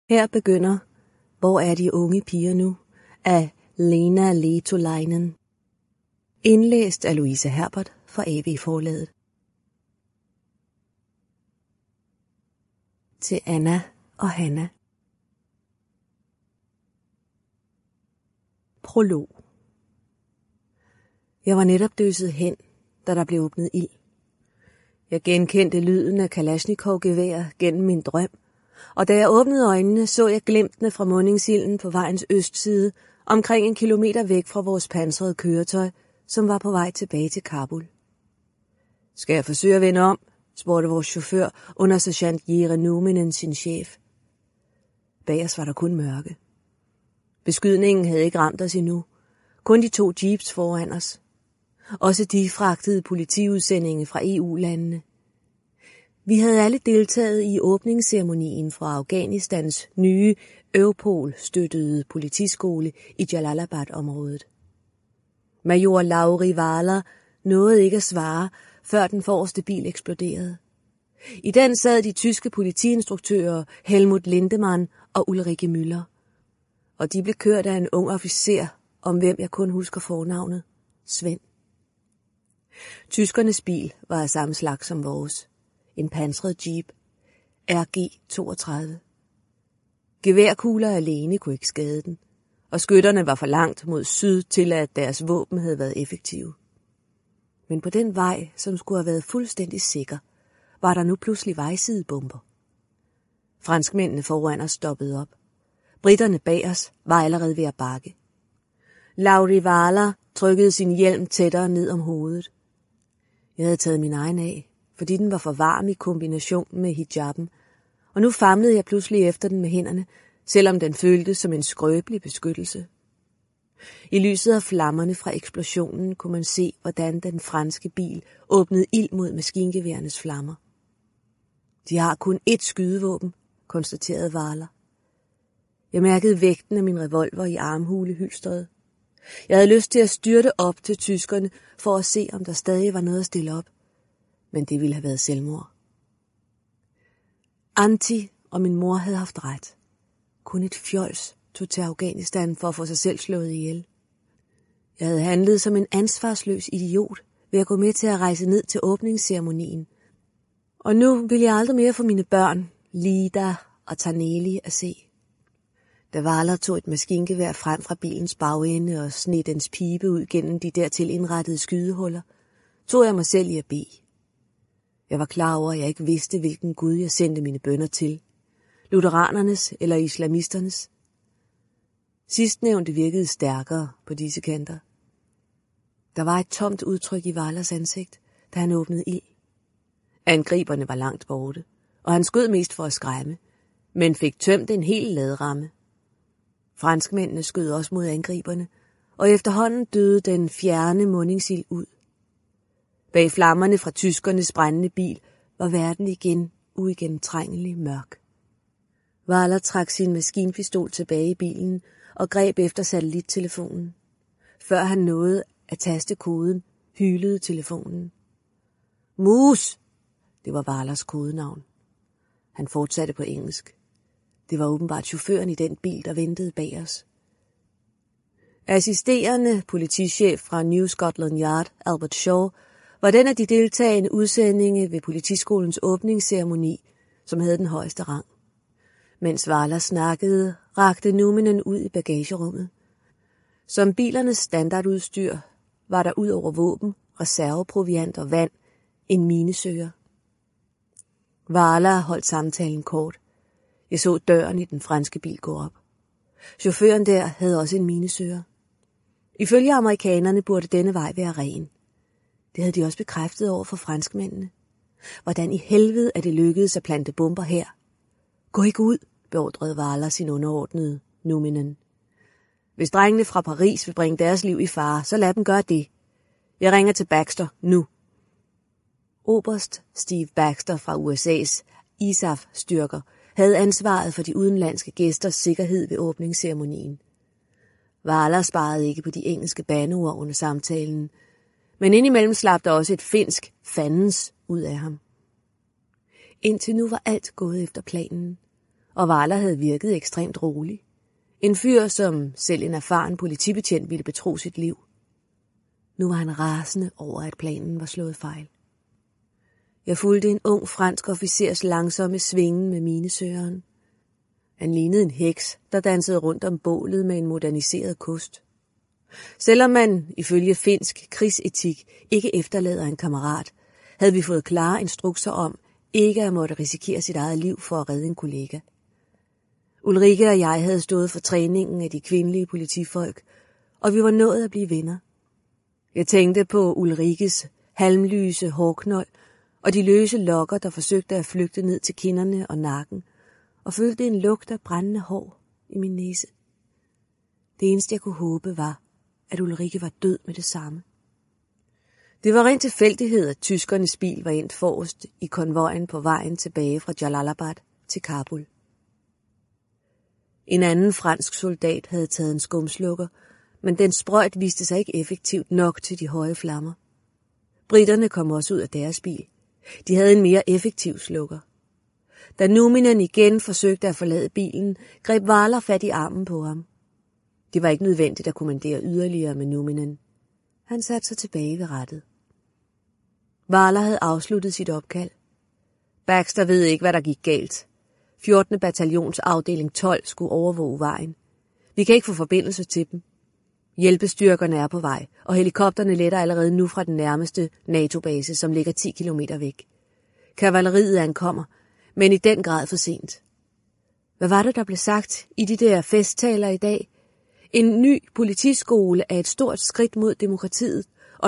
Her begynder Hvor er de unge piger nu? Af Leena Lehtolainen. Indlæst af Louise Herbert fra AB Forlaget. Til Anna og Hanna. Prolog. Jeg var netop døset hen, da der blev åbnet ild. Jeg genkendte lyden af Kalashnikov-gevær gennem min drøm, og da jeg åbnede øjnene, så jeg glimtene fra mundingsilden på vejens østside, omkring 1 kilometer væk fra vores pansrede køretøj, som var på vej tilbage til Kabul. Skal jeg forsøge at vende om? Spurgte vores chauffør, undersergeant Jere Numinen, sin chef. Bag os var der kun mørke. Beskydningen havde ikke ramt os endnu. Kun de 2 jeeps foran os. Også de fragtede politiudsendinge fra EU-landene. Vi havde alle deltaget i åbningsceremonien fra Afghanistans nye Europol-støttede politiskole i Jalalabad-området. Major Lauri Vala nåede ikke at svare, før den forreste bil eksploderede. I den sad de tyske politiinstruktører Helmut Lindemann og Ulrike Müller, og de blev kørt af en ung officer, om hvem jeg kun husker fornavnet, Svend. Tyskernes bil var af samme slags som vores. En pansret jeep, RG-32. Geværkugler alene kunne ikke skade den, og skytterne var for langt mod syd til, at deres våben havde været effektive. Men på den vej, som skulle have været fuldstændig sikker, var der nu pludselig vejsidebomber. Franskmændene foran os stoppede op. Britterne bag os var allerede ved at bakke. Lauri Vala trykkede sin hjelm tættere ned om hovedet. Jeg havde taget min egen af, fordi den var for varm i kombination med hijaben, og nu famlede jeg pludselig efter den med hænderne, selvom den føltes som en skrøbelig beskyttelse. I lyset af flammerne fra eksplosionen kunne man se, hvordan den franske bil åbnede ild mod maskingeværernes flammer. De har kun 1 skydevåben, konstaterede Vala. Jeg mærkede vægten af min revolver i armhulehylstret. Jeg havde lyst til at styrte op til tyskerne for at se, om der stadig var noget at stille op. Men det ville have været selvmord. Antti og min mor havde haft ret. Kun et fjols tog til Afghanistan for at få sig selv slået ihjel. Jeg havde handlet som en ansvarsløs idiot ved at gå med til at rejse ned til åbningsceremonien. Og nu ville jeg aldrig mere få mine børn, Lida og Taneli, at se. Da Vala tog et maskingevær frem fra bilens bagende og sned dens pibe ud gennem de dertil indrettede skydehuller, tog jeg mig selv i at bede. Jeg var klar over, at jeg ikke vidste, hvilken Gud jeg sendte mine bønner til. Lutheranernes eller islamisternes. Sidstnævnte virkede stærkere på disse kanter. Der var et tomt udtryk i Valas ansigt, da han åbnede ild. Angriberne var langt borte, og han skød mest for at skræmme, men fik tømt en hel laderamme. Franskmændene skød også mod angriberne, og efterhånden døde den fjerne mundingsild ud. Bag flammerne fra tyskernes brændende bil var verden igen uigennemtrængelig mørk. Vala trak sin maskinpistol tilbage i bilen og greb efter satellittelefonen. Før han nåede at taste koden, hylede telefonen. Mus! Det var Valas kodenavn. Han fortsatte på engelsk. Det var åbenbart chaufføren i den bil, der ventede bag os. Assisterende politichef fra New Scotland Yard, Albert Shaw, var den af de deltagende udsendinge ved politiskolens åbningsceremoni, som havde den højeste rang. Mens Vala snakkede, rakte Numinen ud i bagagerummet. Som bilernes standardudstyr var der ud over våben, reserveproviant og vand en minesøger. Vala holdt samtalen kort. Jeg så døren i den franske bil gå op. Chaufføren der havde også en minesøger. Ifølge amerikanerne burde denne vej være ren. Det havde de også bekræftet over for franskmændene. Hvordan i helvede er det lykkedes at plante bomber her? Gå ikke ud, beordrede Vala sin underordnede, Numinen. Hvis drengene fra Paris vil bringe deres liv i fare, så lad dem gøre det. Jeg ringer til Baxter nu. Oberst Steve Baxter fra USA's ISAF-styrker havde ansvaret for de udenlandske gæsters sikkerhed ved åbningsceremonien. Vala sparede ikke på de engelske bandeord under samtalen, men indimellem slap der også et finsk fandens ud af ham. Indtil nu var alt gået efter planen, og Waller havde virket ekstremt rolig. En fyr, som selv en erfaren politibetjent ville betro sit liv. Nu var han rasende over, at planen var slået fejl. Jeg fulgte en ung fransk officers langsomme svingen med minesøgeren. Han lignede en heks, der dansede rundt om bålet med en moderniseret kost. Selvom man, ifølge finsk krigsetik, ikke efterlader en kammerat, havde vi fået klare instrukser om ikke at måtte risikere sit eget liv for at redde en kollega. Ulrike og jeg havde stået for træningen af de kvindelige politifolk, og vi var nået at blive venner. Jeg tænkte på Ulrikes halmlyse hårknold og de løse lokker, der forsøgte at flygte ned til kinderne og nakken, og følte en lugt af brændende hår i min næse. Det eneste, jeg kunne håbe, var, at Ulrike var død med det samme. Det var ren tilfældighed, at tyskernes bil var endt forrest i konvojen på vejen tilbage fra Jalalabad til Kabul. En anden fransk soldat havde taget en skumslukker, men den sprøjt viste sig ikke effektivt nok til de høje flammer. Briterne kom også ud af deres bil. De havde en mere effektiv slukker. Da Numinen igen forsøgte at forlade bilen, greb Waller fat i armen på ham. Det var ikke nødvendigt at kommandere yderligere med Numinen. Han satte sig tilbage ved rattet. Waller havde afsluttet sit opkald. Baxter ved ikke, hvad der gik galt. 14. bataljons afdeling 12 skulle overvåge vejen. Vi kan ikke få forbindelse til dem. Hjælpestyrkerne er på vej, og helikopterne letter allerede nu fra den nærmeste NATO-base, som ligger 10 kilometer væk. Kavaleriet ankommer, men i den grad for sent. Hvad var det, der blev sagt i de der festtaler i dag? En ny politiskole er et stort skridt mod demokratiet,